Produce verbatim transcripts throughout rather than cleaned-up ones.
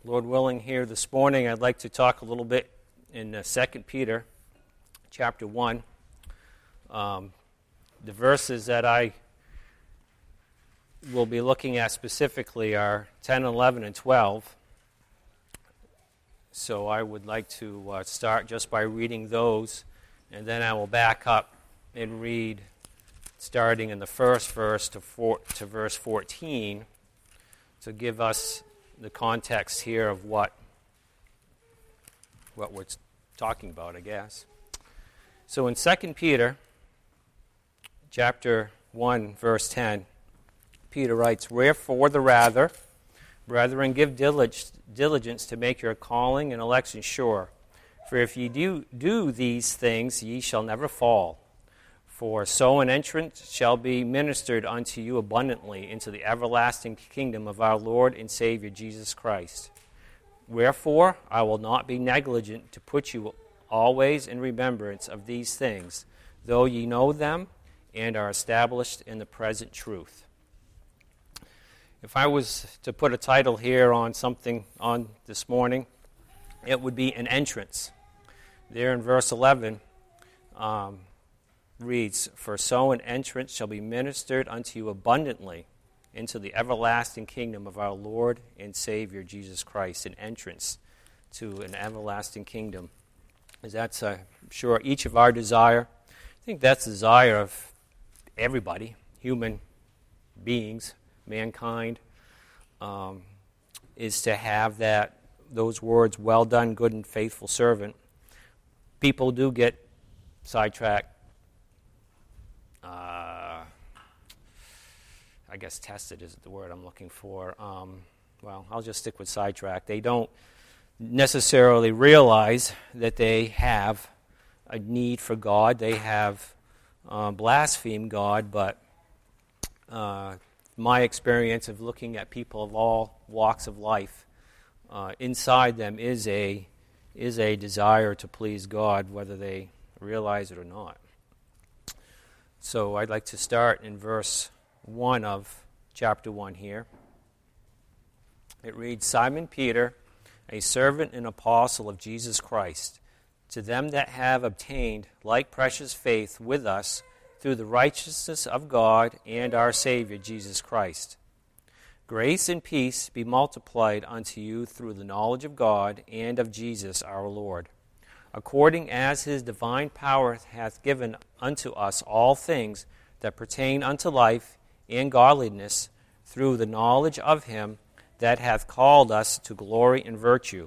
Lord willing, here this morning I'd like to talk a little bit in uh, Second Peter chapter one. Um, the verses that I will be looking at specifically are ten, eleven, and twelve. So I would like to uh, start just by reading those, and then I will back up and read starting in the first verse to, four, to verse fourteen to give us the context here of what what we're talking about, I guess. So in Second Peter chapter one, verse ten, Peter writes, "Wherefore the rather, brethren, give diligence to make your calling and election sure. For if ye do, do these things, ye shall never fall. For so an entrance shall be ministered unto you abundantly into the everlasting kingdom of our Lord and Savior Jesus Christ. Wherefore I will not be negligent to put you always in remembrance of these things, though ye know them and are established in the present truth." If I was to put a title here on something on this morning, it would be an entrance. There in verse eleven, um, reads, "For so an entrance shall be ministered unto you abundantly into the everlasting kingdom of our Lord and Savior Jesus Christ." An entrance to an everlasting kingdom. Is that's, uh, sure, each of our desire. I think that's the desire of everybody, human beings, mankind, um, is to have that those words, "Well done, good and faithful servant." People do get sidetracked. Uh, I guess tested is the word I'm looking for. Um, well, I'll just stick with sidetrack. They don't necessarily realize that they have a need for God. They have uh, blasphemed God, but uh, my experience of looking at people of all walks of life, uh, inside them is a is a desire to please God, whether they realize it or not. So I'd like to start in verse one of chapter one here. It reads, "Simon Peter, a servant and apostle of Jesus Christ, to them that have obtained like precious faith with us through the righteousness of God and our Savior Jesus Christ. Grace and peace be multiplied unto you through the knowledge of God and of Jesus our Lord, according as his divine power hath given unto us all things that pertain unto life and godliness, through the knowledge of him that hath called us to glory and virtue,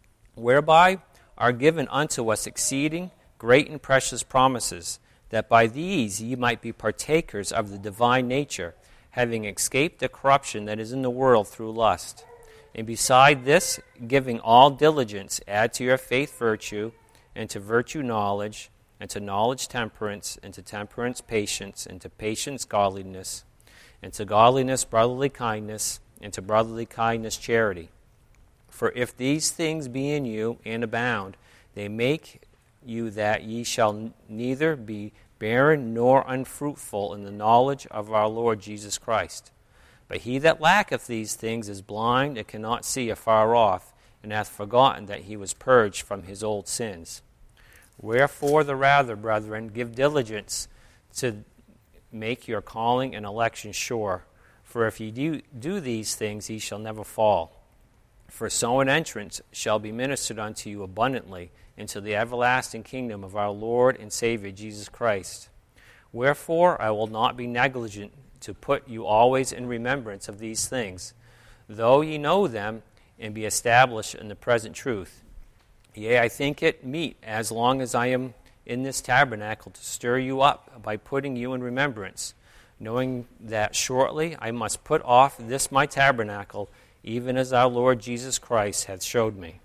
whereby are given unto us exceeding great and precious promises, that by these ye might be partakers of the divine nature, having escaped the corruption that is in the world through lust. And beside this, giving all diligence, add to your faith virtue, and to virtue knowledge, and to knowledge temperance, and to temperance patience, and to patience godliness, and to godliness brotherly kindness, and to brotherly kindness charity. For if these things be in you and abound, they make you that ye shall neither be barren nor unfruitful in the knowledge of our Lord Jesus Christ. But he that lacketh these things is blind and cannot see afar off, and hath forgotten that he was purged from his old sins. Wherefore the rather, brethren, give diligence to make your calling and election sure. For if ye do, do these things, ye shall never fall. For so an entrance shall be ministered unto you abundantly into the everlasting kingdom of our Lord and Savior Jesus Christ. Wherefore I will not be negligent to put you always in remembrance of these things, though ye know them and be established in the present truth. Yea, I think it meet, as long as I am in this tabernacle, to stir you up by putting you in remembrance, knowing that shortly I must put off this my tabernacle, even as our Lord Jesus Christ hath showed me."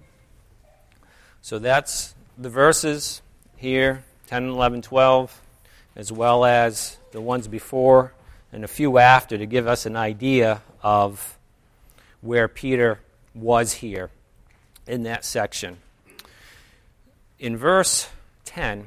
So that's the verses here, ten, eleven, twelve, as well as the ones before and a few after, to give us an idea of where Peter was here in that section. In verse ten,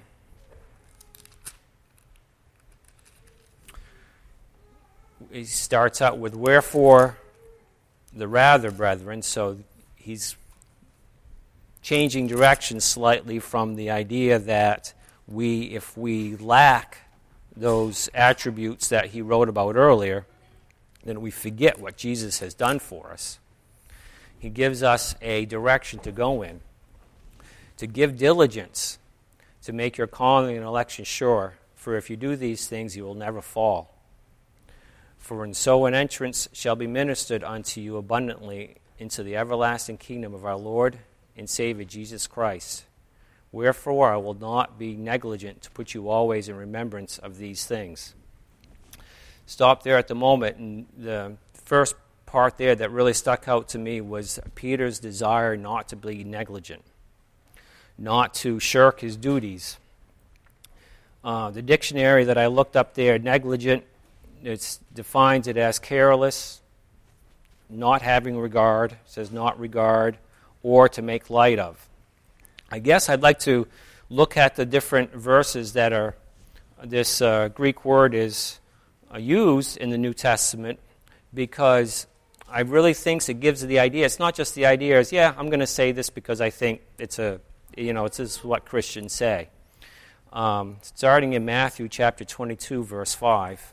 he starts out with, "Wherefore the rather, brethren." So he's changing direction slightly from the idea that we, if we lack those attributes that he wrote about earlier, then we forget what Jesus has done for us. He gives us a direction to go in, to give diligence, to make your calling and election sure. For if you do these things, you will never fall. For in so an entrance shall be ministered unto you abundantly into the everlasting kingdom of our Lord and Savior Jesus Christ. Wherefore I will not be negligent to put you always in remembrance of these things. Stop there at the moment, and the first part there that really stuck out to me was Peter's desire not to be negligent, not to shirk his duties. Uh, the dictionary that I looked up there, negligent, it defines it as careless, not having regard, it says not regard, or to make light of. I guess I'd like to look at the different verses that are, this uh, Greek word is uh, used in the New Testament, because I really think it gives the idea, it's not just the idea is, yeah, I'm going to say this because I think it's a, you know, it's just what Christians say. Um, starting in Matthew chapter twenty-two, verse five.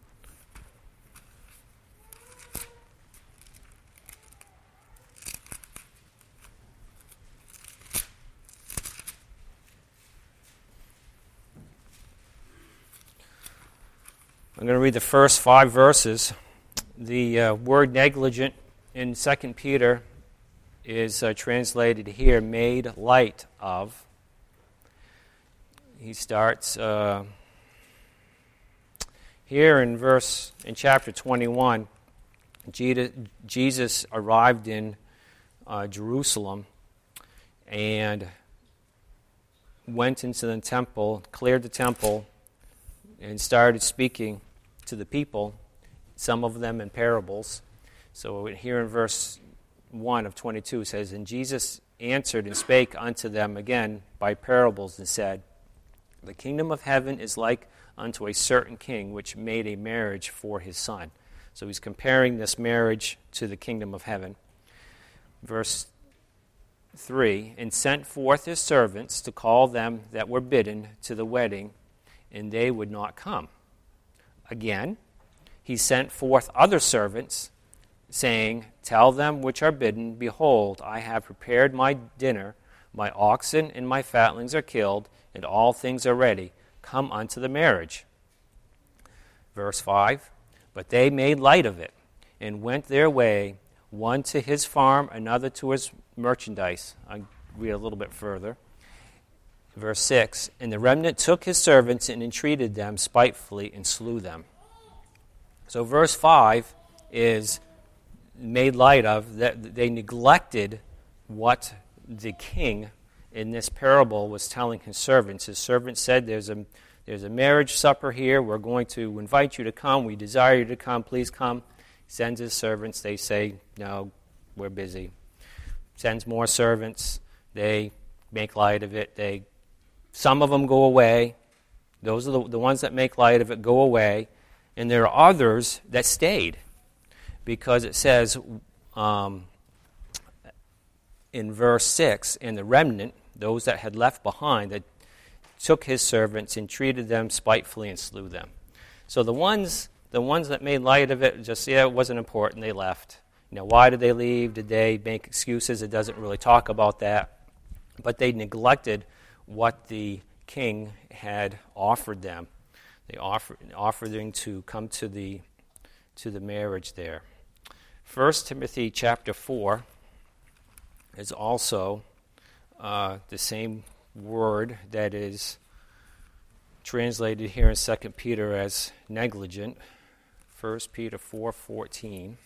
I'm going to read the first five verses. The uh, word negligent in Second Peter is uh, translated here, made light of. He starts uh, here in verse, in chapter twenty-one, Jesus arrived in uh, Jerusalem and went into the temple, cleared the temple, and started speaking to the people, some of them in parables. So here in verse one of twenty-two it says, And Jesus answered and spake unto them again by parables, and said, The kingdom of heaven is like unto a certain king, which made a marriage for his son. So he's comparing this marriage to the kingdom of heaven. Verse three, And sent forth his servants to call them that were bidden to the wedding, and they would not come. Again, he sent forth other servants, saying, Tell them which are bidden, Behold, I have prepared my dinner, my oxen and my fatlings are killed, and all things are ready. Come unto the marriage. Verse five, But they made light of it, and went their way, one to his farm, another to his merchandise. I'll read a little bit further. Verse six, And the remnant took his servants and entreated them spitefully and slew them. So verse five is made light of, that they neglected what the king in this parable was telling his servants. His servants said, there's a, there's a marriage supper here. We're going to invite you to come. We desire you to come. Please come. He sends his servants. They say, no, we're busy. Sends more servants. They make light of it. They Some of them go away. Those are the, the ones that make light of it go away. And there are others that stayed. Because it says um, in verse six, And the remnant, those that had left behind, that took his servants and treated them spitefully and slew them. So the ones the ones that made light of it, just, yeah, it wasn't important, they left. You know, why did they leave? Did they make excuses? It doesn't really talk about that. But they neglected what the king had offered them. They offered offered them to come to the to the marriage there. First Timothy chapter four is also uh, the same word that is translated here in Second Peter as negligent. First Peter four fourteen.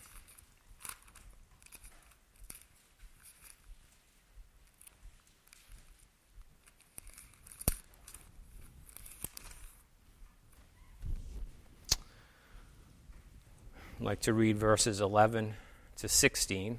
I'd like to read verses eleven to sixteen.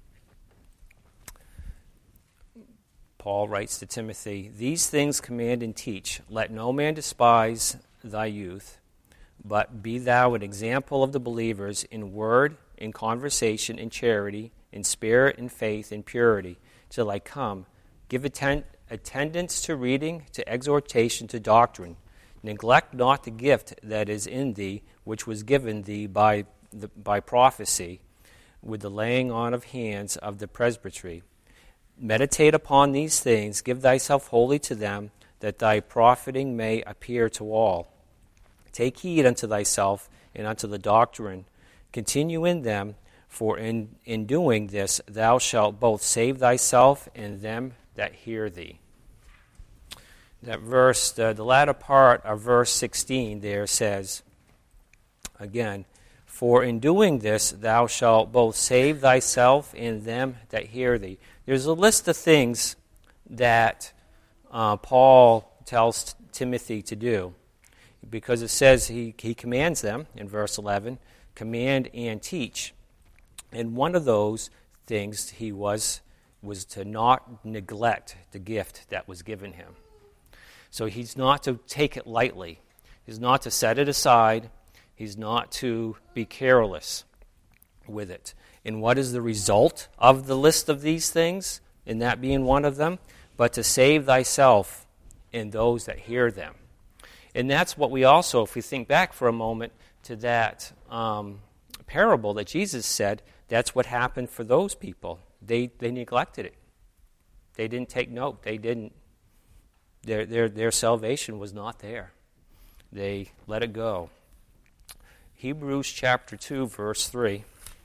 Paul writes to Timothy, These things command and teach. Let no man despise thy youth, but be thou an example of the believers in word, in conversation, in charity, in spirit and faith and purity, till I come. Give atten- attendance to reading, to exhortation, to doctrine. Neglect not the gift that is in thee, which was given thee by the, by prophecy, with the laying on of hands of the presbytery. Meditate upon these things, give thyself wholly to them, that thy profiting may appear to all. Take heed unto thyself and unto the doctrine. Continue in them, for in, in doing this thou shalt both save thyself and them that hear thee. That verse, the, the latter part of verse sixteen there says, again, for in doing this thou shalt both save thyself and them that hear thee. There's a list of things that uh, Paul tells Timothy to do, because it says he, he commands them in verse eleven, command and teach. And one of those things he was was to not neglect the gift that was given him. So he's not to take it lightly. He's not to set it aside. He's not to be careless with it. And what is the result of the list of these things, and that being one of them? But to save thyself and those that hear them. And that's what we also, if we think back for a moment to that um, parable that Jesus said, that's what happened for those people. They they neglected it. They didn't take note. They didn't. Their their their salvation was not there. They let it go. Hebrews chapter two, verse three.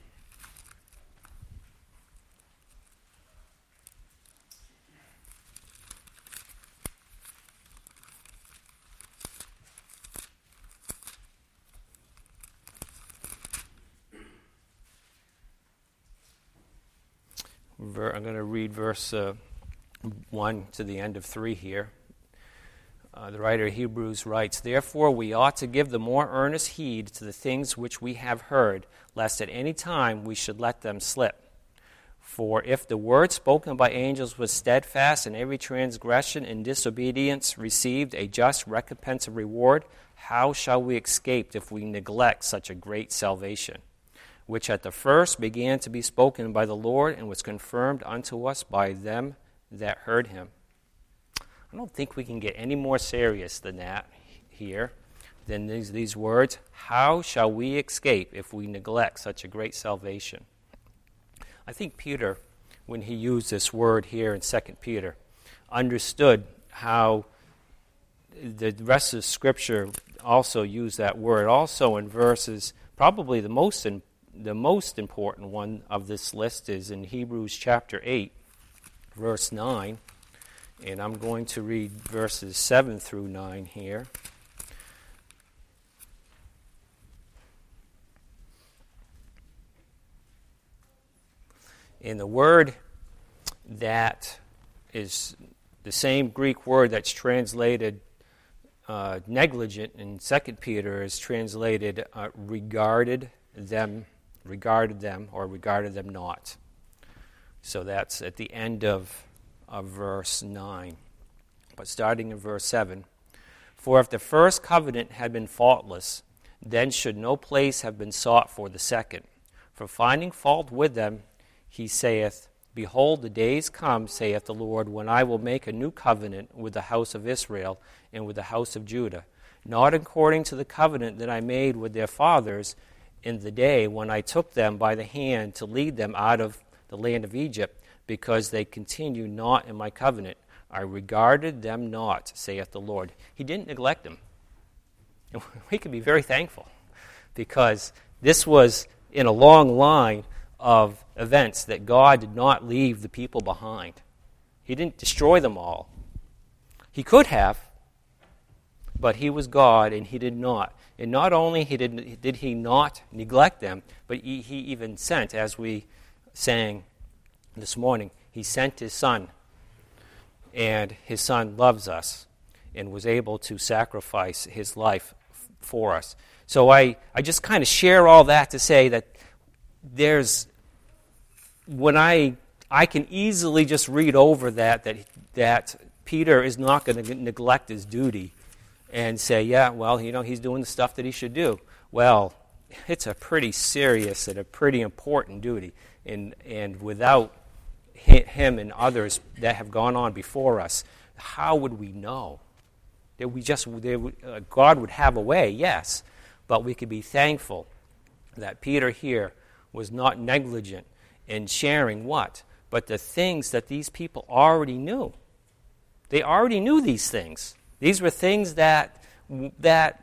I'm going to read verse uh, one to the end of three here. Uh, the writer of Hebrews writes, therefore we ought to give the more earnest heed to the things which we have heard, lest at any time we should let them slip. For if the word spoken by angels was steadfast, and every transgression and disobedience received a just recompense of reward, how shall we escape if we neglect such a great salvation, which at the first began to be spoken by the Lord, and was confirmed unto us by them that heard him? I don't think we can get any more serious than that here, than these, these words. How shall we escape if we neglect such a great salvation? I think Peter, when he used this word here in Second Peter, understood how the rest of Scripture also used that word. Also in verses, probably the most in, the most important one of this list is in Hebrews chapter eight, verse nine. And I'm going to read verses seven through nine here. And the word that is the same Greek word that's translated uh, negligent in Second Peter is translated uh, regarded them, regarded them, or regarded them not. So that's at the end of of verse nine. But starting in verse seven, for if the first covenant had been faultless, then should no place have been sought for the second. For finding fault with them, he saith, behold, the days come, saith the Lord, when I will make a new covenant with the house of Israel and with the house of Judah, not according to the covenant that I made with their fathers in the day when I took them by the hand to lead them out of the land of Egypt, because they continue not in my covenant. I regarded them not, saith the Lord. He didn't neglect them. And we can be very thankful, because this was in a long line of events that God did not leave the people behind. He didn't destroy them all. He could have, but he was God, and he did not. And not only he did, did he not neglect them, but he, he even sent, as we sang this morning, he sent his son, and his son loves us and was able to sacrifice his life f- for us. So I, I just kind of share all that to say that there's, when I I can easily just read over that, that, that Peter is not going to neglect his duty and say, yeah, well, you know, he's doing the stuff that he should do. Well, it's a pretty serious and a pretty important duty. And, and without him and others that have gone on before us, how would we know? That we just, they, uh, God would have a way, yes, but we could be thankful that Peter here was not negligent in sharing what? But the things that these people already knew. They already knew these things. These were things that that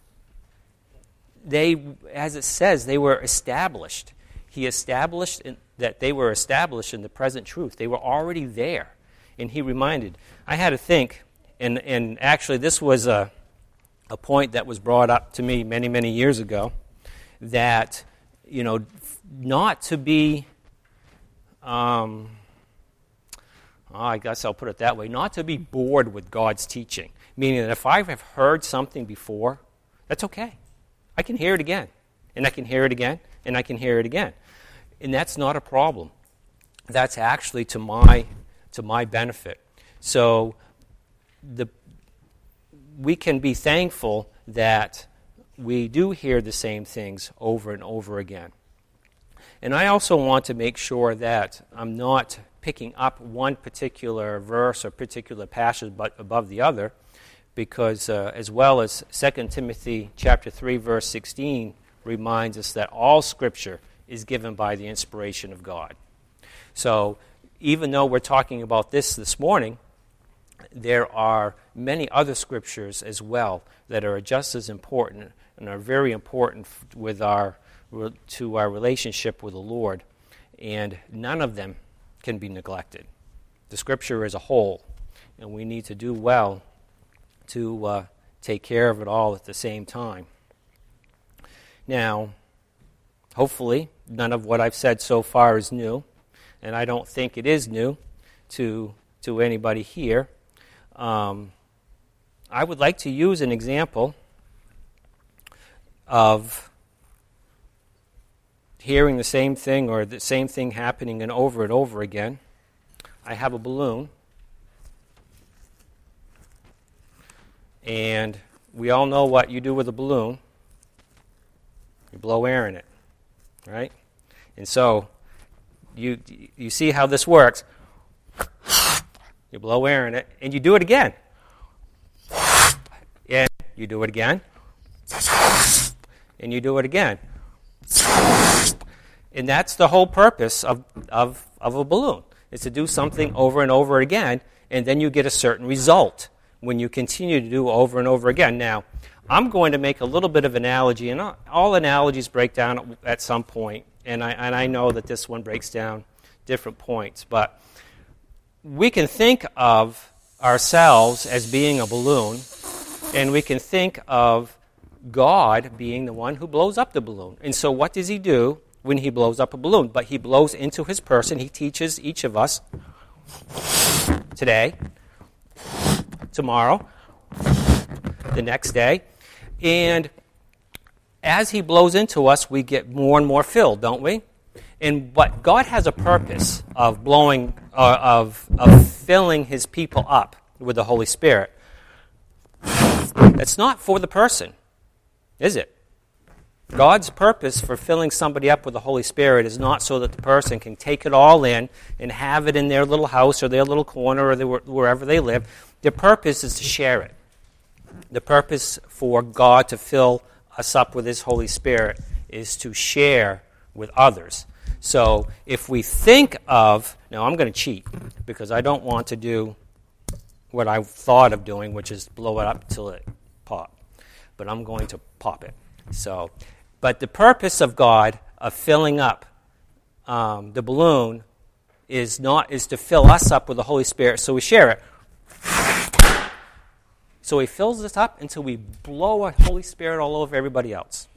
they, as it says, they were established. He established in, that they were established in the present truth. They were already there. And he reminded. I had to think, and, and actually this was a, a point that was brought up to me many, many years ago, that, you know, not to be, um, oh, I guess I'll put it that way, not to be bored with God's teaching. Meaning that if I have heard something before, that's okay. I can hear it again, and I can hear it again, and I can hear it again. And that's not a problem. That's actually to my to my benefit. So the we can be thankful that we do hear the same things over and over again. And I also want to make sure that I'm not picking up one particular verse or particular passage but above the other, because uh, as well as Second Timothy chapter three, verse sixteen reminds us that all Scripture is given by the inspiration of God. So even though we're talking about this this morning, there are many other Scriptures as well that are just as important and are very important with our to our relationship with the Lord, and none of them can be neglected. The Scripture is a whole, and we need to do well to uh, take care of it all at the same time. Now, hopefully, none of what I've said so far is new, and I don't think it is new to to anybody here. Um, I would like to use an example of hearing the same thing or the same thing happening and over and over again. I have a balloon, and we all know what you do with a balloon. You blow air in it, right? And so you you see how this works. You blow air in it, and you do it again. And you do it again. And you do it again. And that's the whole purpose of, of, of a balloon, is to do something over and over again, and then you get a certain result when you continue to do over and over again. Now, I'm going to make a little bit of analogy, and all analogies break down at some point, and I, and I know that this one breaks down different points, but we can think of ourselves as being a balloon, and we can think of God being the one who blows up the balloon. And so what does he do when he blows up a balloon? But he blows into his person. He teaches each of us today, tomorrow, the next day. And as he blows into us, we get more and more filled, don't we? And but God has a purpose of blowing, uh, of of filling his people up with the Holy Spirit. It's not for the person, is it? God's purpose for filling somebody up with the Holy Spirit is not so that the person can take it all in and have it in their little house or their little corner or their, wherever they live. Their purpose is to share it. The purpose for God to fill us up with his Holy Spirit is to share with others. So if we think of, now I'm going to cheat because I don't want to do what I thought of doing, which is blow it up till it pop. But I'm going to pop it. So, but the purpose of God of filling up um, the balloon is not is to fill us up with the Holy Spirit, so we share it. So he fills us up until we blow our Holy Spirit all over everybody else.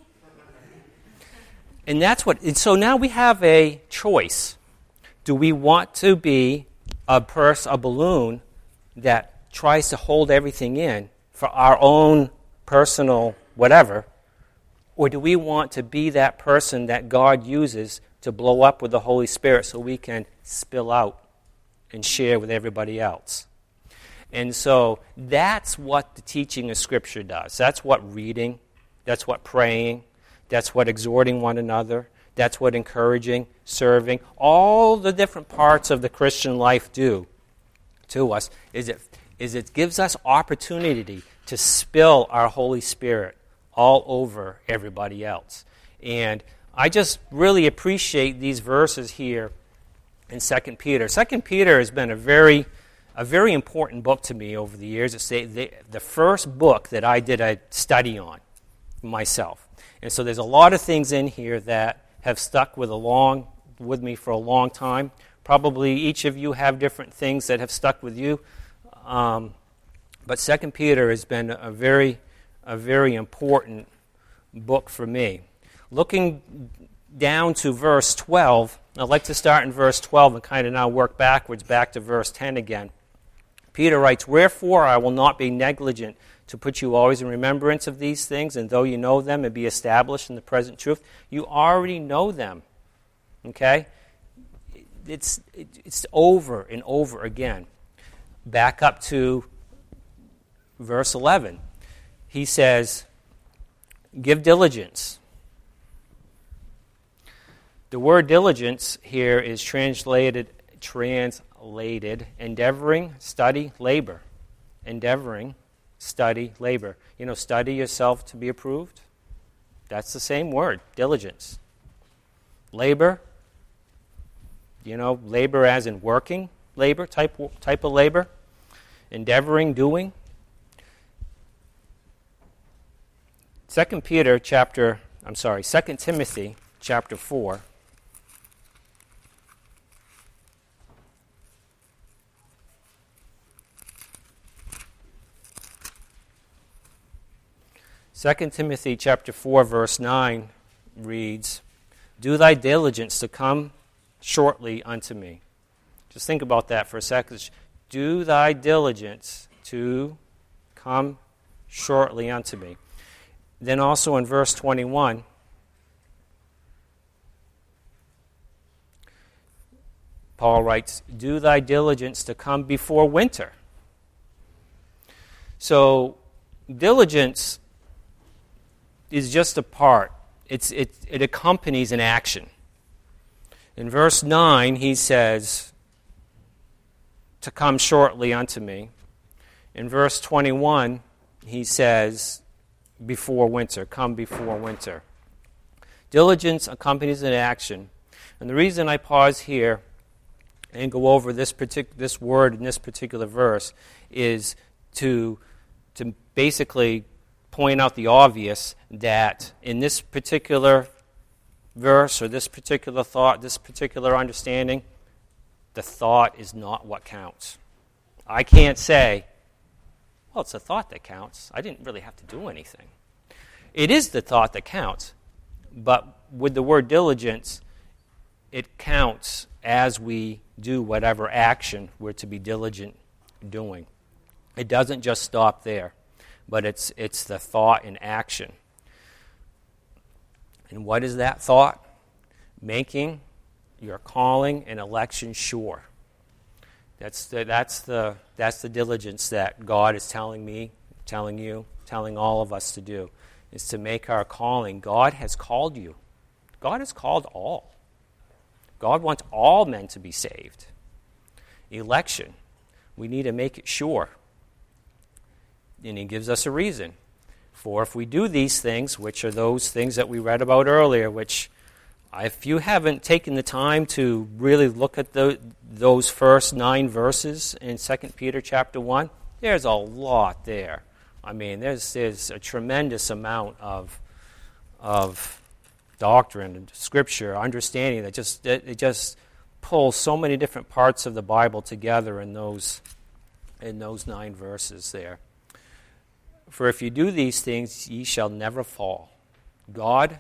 And that's what. And so now we have a choice. Do we want to be a purse, a balloon that tries to hold everything in for our own personal whatever, or do we want to be that person that God uses to blow up with the Holy Spirit so we can spill out and share with everybody else? And so that's what the teaching of Scripture does. That's what reading, that's what praying, That's what exhorting one another. That's what encouraging, serving, all the different parts of the Christian life do to us, is it, is it gives us opportunity to spill our Holy Spirit all over everybody else. And I just really appreciate these verses here in Second Peter. Second Peter has been a very a very important book to me over the years. It's the, the, the first book that I did a study on myself. And so there's a lot of things in here that have stuck with a long with me for a long time. Probably each of you have different things that have stuck with you. Um, but Second Peter has been a very a very important book for me. Looking down to verse twelve, I'd like to start in verse twelve and kind of now work backwards back to verse ten again. Peter writes, "Wherefore I will not be negligent to put you always in remembrance of these things, and though you know them and be established in the present truth." You already know them, okay? It's, it's over and over again. Back up to verse eleven. He says, "Give diligence." The word diligence here is translated, translated, endeavoring, study, labor. Endeavoring, study, labor. You know, study yourself to be approved. That's the same word, diligence. Labor, you know, labor as in working labor, type, type of labor. Endeavoring, doing. Second Peter chapter, I'm sorry, Second Timothy chapter four. Second Timothy chapter four, verse nine reads, "Do thy diligence to come shortly unto me." Just think about that for a second. Do thy diligence to come shortly unto me. Then also in verse twenty-one, Paul writes, "Do thy diligence to come before winter." So, diligence is just a part. It's, it, it accompanies an action. In verse nine, he says, "To come shortly unto me." In verse twenty-one, he says, "Before winter, come before winter." Diligence accompanies an action. And the reason I pause here and go over this partic- this word in this particular verse is to, to basically point out the obvious that in this particular verse or this particular thought, this particular understanding, the thought is not what counts. I can't say, well, it's the thought that counts. I didn't really have to do anything. It is the thought that counts, but with the word diligence, it counts as we do whatever action we're to be diligent doing. It doesn't just stop there, but it's it's the thought and action. And what is that thought? Making your calling and election sure. That's the, that's the that's the diligence that God is telling me, telling you, telling all of us to do, is to make our calling. God has called you. God has called all. God wants all men to be saved. Election, we need to make it sure. And he gives us a reason. For if we do these things, which are those things that we read about earlier, which if you haven't taken the time to really look at the, those first nine verses in Second Peter chapter one, there's a lot there. I mean, there's there's a tremendous amount of of doctrine and scripture, understanding that just it, it just pulls so many different parts of the Bible together in those in those nine verses there. For if you do these things, ye shall never fall. God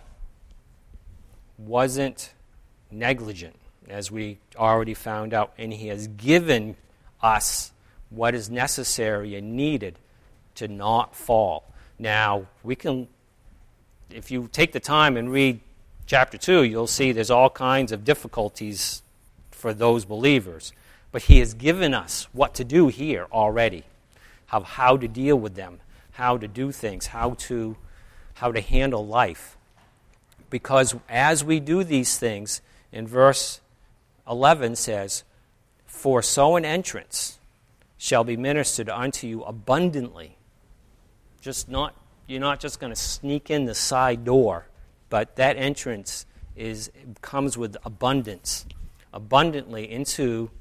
wasn't negligent, as we already found out, and he has given us what is necessary and needed to not fall. Now, we can, if you take the time and read chapter two, you'll see there's all kinds of difficulties for those believers. But he has given us what to do here already, how, how to deal with them, how to do things, how to how to handle life. Because as we do these things, in verse eleven says, "For so an entrance shall be ministered unto you abundantly." Just not, you're not just going to sneak in the side door, but that entrance is comes with abundance, abundantly into,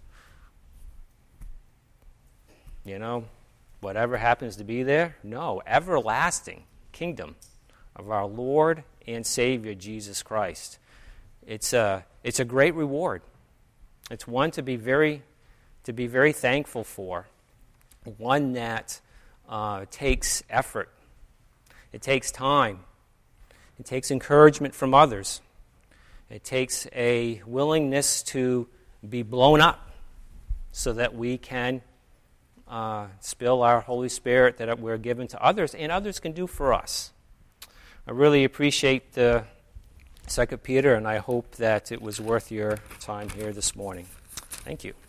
you know, whatever happens to be there. No, everlasting kingdom of our Lord and Savior Jesus Christ. It's a it's a great reward. It's one to be very to be very thankful for. One that uh, takes effort. It takes time. It takes encouragement from others. It takes a willingness to be blown up so that we can uh, spill our Holy Spirit that we're given to others and others can do for us. I really appreciate the Second Peter, and I hope that it was worth your time here this morning. Thank you.